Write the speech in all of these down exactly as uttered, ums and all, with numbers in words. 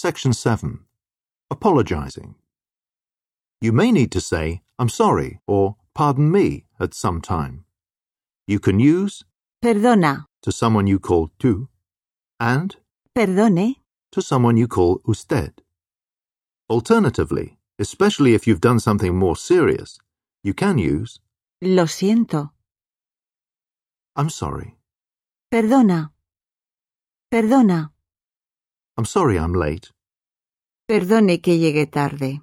Section seven. Apologizing. You may need to say, I'm sorry, or pardon me at some time. You can use Perdona, to someone you call tú and perdone, to someone you call usted. Alternatively, especially if you've done something more serious, you can use lo siento, I'm sorry. perdona, perdona, I'm sorry I'm late. perdone que llegue tarde.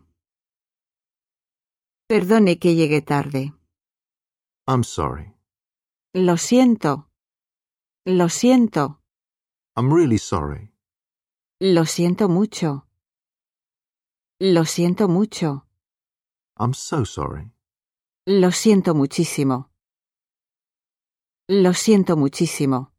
Perdone que llegue tarde. I'm sorry. Lo siento. Lo siento. I'm really sorry. Lo siento mucho. Lo siento mucho. I'm so sorry. Lo siento muchísimo. Lo siento muchísimo.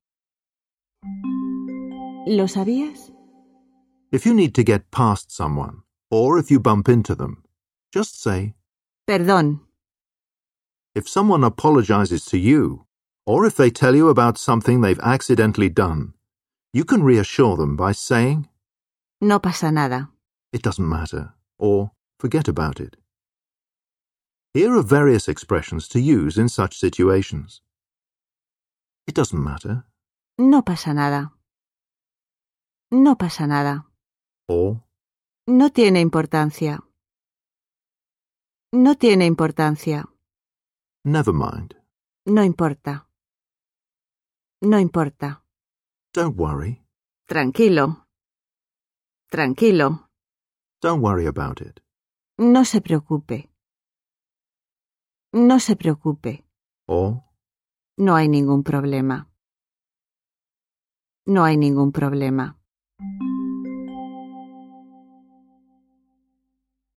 ¿Lo sabías? If you need to get past someone, or if you bump into them, just say, Perdón. if someone apologizes to you, or if they tell you about something they've accidentally done, you can reassure them by saying, No pasa nada. it doesn't matter, or forget about it. Here are various expressions to use in such situations. It doesn't matter, No pasa nada. No pasa nada. or No tiene importancia. No tiene importancia. never mind, No importa. No importa. don't worry, Tranquilo. Tranquilo. don't worry about it, No se preocupe. No se preocupe. or No hay ningún problema. No hay ningún problema.